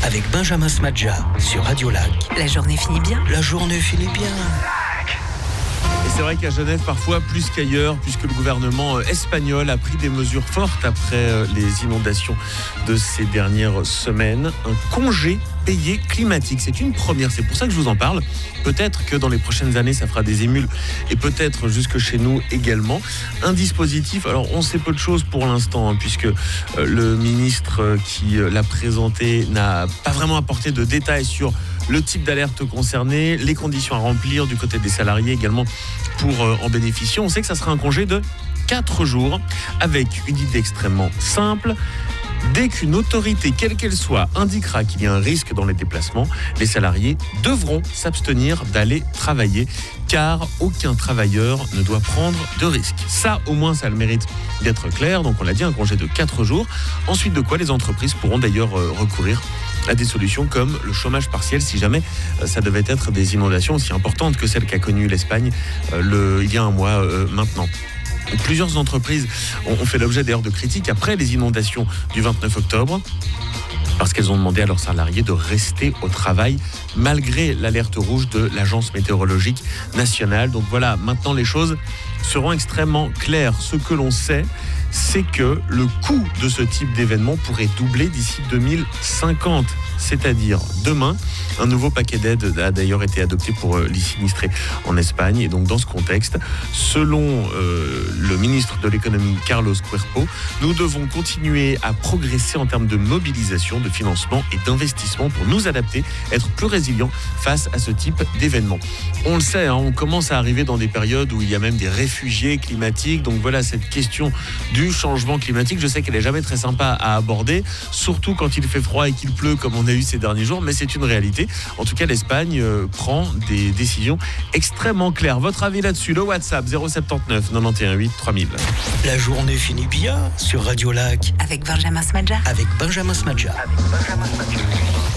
avec Benjamin Smadja sur Radio Lac. La journée finit bien. La journée finit bien. Et c'est vrai qu'à Genève, parfois plus qu'ailleurs, puisque le gouvernement espagnol a pris des mesures fortes après les inondations de ces dernières semaines. Un congé payé climatique, c'est une première, c'est pour ça que je vous en parle. Peut-être que dans les prochaines années, ça fera des émules et peut-être jusque chez nous également. Un dispositif, alors on sait peu de choses pour l'instant, puisque le ministre qui l'a présenté n'a pas vraiment apporté de détails sur le type d'alerte concerné, les conditions à remplir du côté des salariés également pour en bénéficier. On sait que ça sera un congé de 4 jours avec une idée extrêmement simple. Dès qu'une autorité, quelle qu'elle soit, indiquera qu'il y a un risque dans les déplacements, les salariés devront s'abstenir d'aller travailler, car aucun travailleur ne doit prendre de risque. Ça, au moins, ça a le mérite d'être clair. Donc, on l'a dit, un congé de 4 jours. Ensuite de quoi, les entreprises pourront d'ailleurs recourir à des solutions comme le chômage partiel, si jamais ça devait être des inondations aussi importantes que celles qu'a connues l'Espagne il y a un mois maintenant. Plusieurs entreprises ont fait l'objet d'ailleurs de critiques après les inondations du 29 octobre. Parce qu'elles ont demandé à leurs salariés de rester au travail malgré l'alerte rouge de l'Agence météorologique nationale. Donc voilà, maintenant les choses seront extrêmement claires. Ce que l'on sait, c'est que le coût de ce type d'événement pourrait doubler d'ici 2050. C'est-à-dire demain, un nouveau paquet d'aide a d'ailleurs été adopté pour les sinistrés en Espagne. Et donc dans ce contexte, selon le ministre de l'économie Carlos Cuerpo, nous devons continuer à progresser en termes de mobilisation, de financement et d'investissement pour nous adapter, être plus résilients face à ce type d'événement. On le sait, on commence à arriver dans des périodes où il y a même des réfugiés climatiques. Donc voilà, cette question du changement climatique, je sais qu'elle n'est jamais très sympa à aborder, surtout quand il fait froid et qu'il pleut comme on a eu ces derniers jours, mais c'est une réalité. En tout cas, l'Espagne prend des décisions extrêmement claires. Votre avis là-dessus, le WhatsApp 079 91 8 3000. La journée finit bien sur Radio Lac Avec Benjamin Smadja. avec Benjamin Smadja.